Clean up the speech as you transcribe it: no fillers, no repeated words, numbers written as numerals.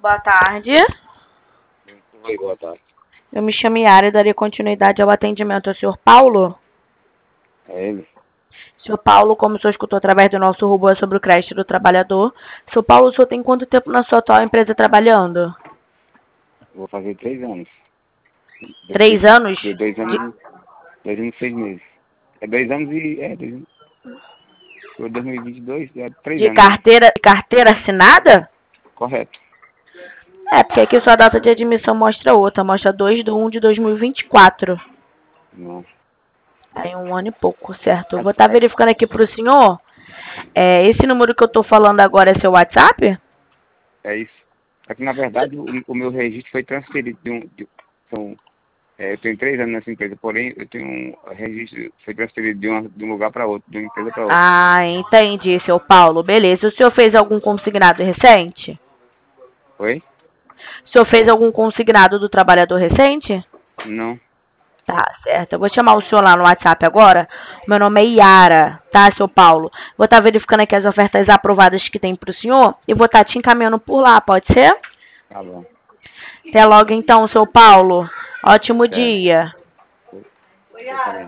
Boa tarde. Oi, boa tarde. Eu me chamo Yara e darei continuidade ao atendimento ao senhor Paulo. É ele? Senhor Paulo, como o senhor escutou através do nosso robô sobre o crédito do trabalhador, senhor Paulo, o senhor tem quanto tempo na sua atual empresa trabalhando? Vou fazer 3 anos. 3 anos? 2 anos, 2 anos e 6 meses. É 2 anos e... 2 anos. Foi 2022, é 3 De anos. carteira assinada? Correto. É, porque aqui sua data de admissão mostra outra, mostra 2/1/2024. Não. Tem 1 ano e pouco, certo? Eu vou estar verificando aqui pro senhor. Esse número que eu tô falando agora é seu WhatsApp? É isso. É que, na verdade, o meu registro foi transferido eu tenho 3 anos nessa empresa, porém, eu tenho um registro, foi transferido de um lugar para outro, de uma empresa para outra. Ah, entendi, seu Paulo. Beleza. O senhor fez algum consignado recente? Oi? O senhor fez algum consignado do trabalhador recente? Não. Tá, certo. Eu vou chamar o senhor lá no WhatsApp agora. Meu nome é Yara, tá, seu Paulo? Vou estar verificando aqui as ofertas aprovadas que tem pro senhor e vou estar te encaminhando por lá, pode ser? Tá bom. Até logo então, seu Paulo. Ótimo Certo. dia. Você também.